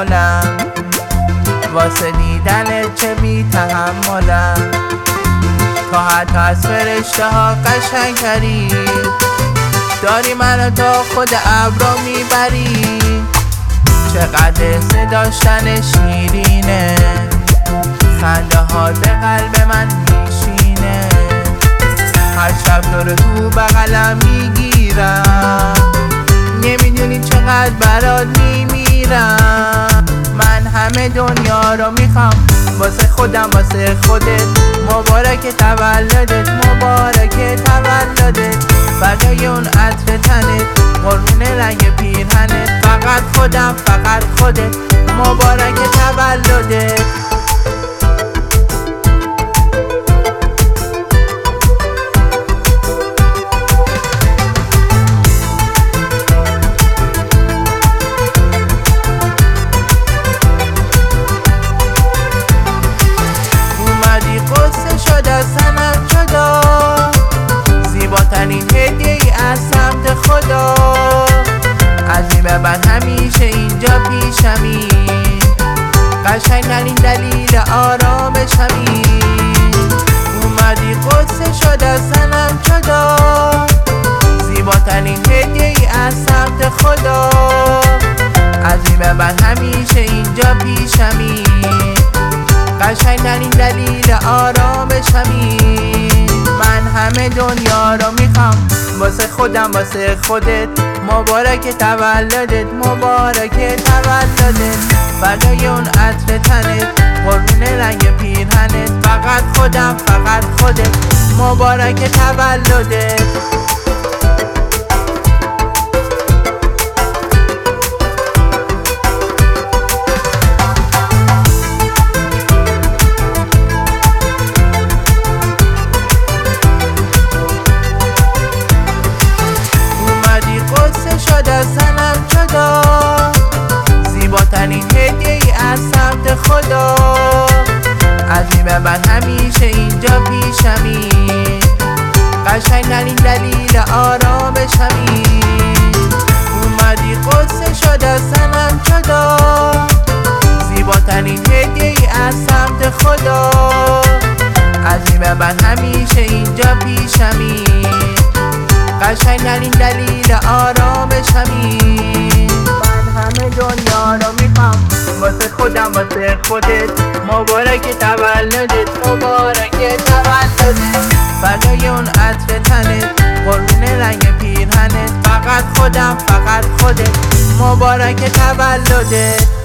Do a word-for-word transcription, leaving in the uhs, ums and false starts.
تحملم، واسه دیدنت چه بی تحملم. تو حتی از فرشته ها قشنگتری، داری منو تا خود ابرا میبری. چقدر حس داشتن شیرینه، خنده ها به قلب من میشینه. هر شب تو رو تو بغلم میگیرم، نمیدونی چقدر برات میمیرم. من همه دنیا رو میخوام واسه خودم، واسه خودت. مبارک تولدت، مبارک تولدت. فردای اون عطر تنت، قربون رنگ پیرهنت. فقط خودم، فقط خودت. مبارک تولدت. سنم جدا، زیباترین هدیه ای از سمت خدا. از این به بعد همیشه اینجا پیشمی، قشنگترین دلیل آرامشمی. اومدی قصه شد از سنم جدا، زیباترین هدیه ای از سمت خدا. از این به بعد همیشه اینجا پیشمی، قشنگترین دلیل آرامشمی. من همه دنیا رو میخوام واسه خودم، واسه خودت. مبارک تولدت، مبارک تولدت. فردای اون عطر تنت، قربون رنگ پیرهنت. فقط خودم، فقط خودت. مبارک تولدت. شد از سنم جدا، زیباترین هدیه ای از سمت خدا. از این به بعد همیشه اینجا پیشمی، قشنگترین دلیل آرامشمی. اومدی قصه شد از سنم جدا، زیباترین هدیه ای از سمت خدا. از این به بعد همیشه اینجا پیشمی، قشنگترین دلیل آرامشمی. من همه دنیا رو میخوام واسه خودم، واسه خودت. مبارک تولدت، مبارک تولدت. فردای اون عطر تنت، قربون رنگ پیرهنت. فقط خودم، فقط خودت. مبارک تولدت.